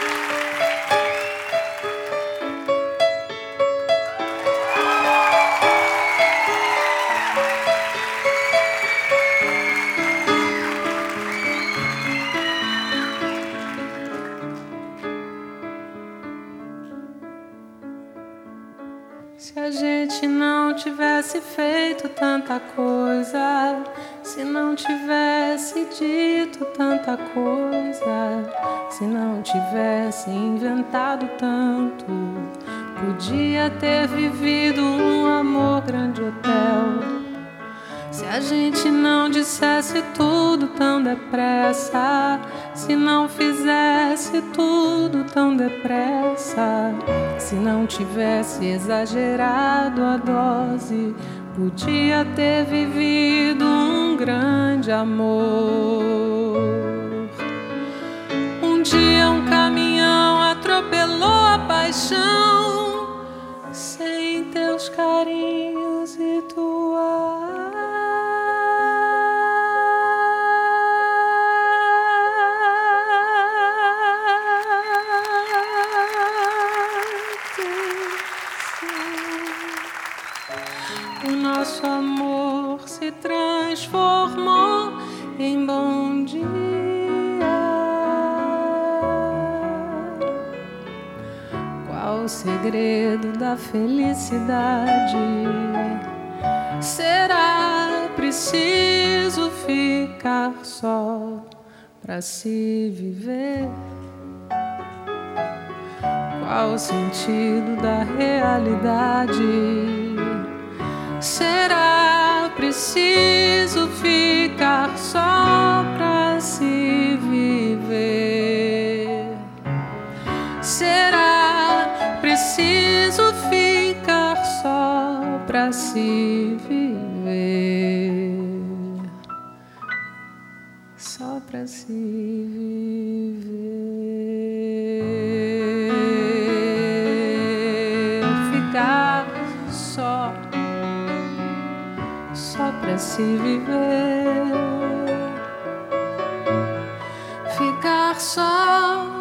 Se a gente não tivesse feito tanta coisa, se não tivesse dito tanta coisa, se não tivesse inventado tanto, podia ter vivido um amor grande hotel. Se a gente não dissesse tudo tão depressa, se não fizesse tudo tão depressa, se não tivesse exagerado a dose, podia ter vivido um grande amor. Um dia um caminhão atropelou a paixão, sem teus carinhos e tua o nosso amor se transformou em bom dia. Qual o segredo da felicidade? Será preciso ficar só pra se viver? Qual o sentido da realidade? Será preciso ficar só pra se viver? Será preciso ficar só pra se viver? Só pra se viver. Ficar só pra se viver, ficar só